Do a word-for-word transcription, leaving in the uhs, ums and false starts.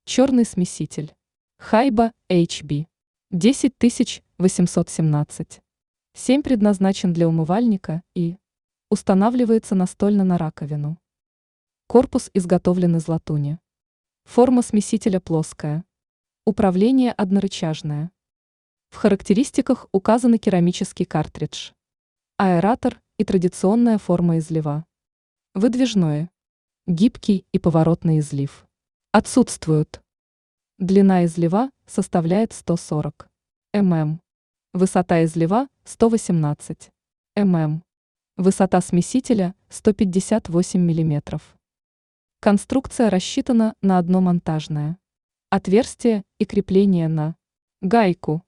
Черный смеситель. Хайба эйч би. десять тысяч восемьсот семнадцать. семь предназначен для умывальника и устанавливается настольно на раковину. Корпус изготовлен из латуни. Форма смесителя плоская. Управление однорычажное. В характеристиках указаны керамический картридж, аэратор и традиционная форма излива. Выдвижное. Гибкий и поворотный излив. Отсутствуют. Длина излива составляет сто сорок миллиметров. Высота излива сто восемнадцать миллиметров. Высота смесителя сто пятьдесят восемь миллиметров. Конструкция рассчитана на одно монтажное отверстие и крепление на гайку.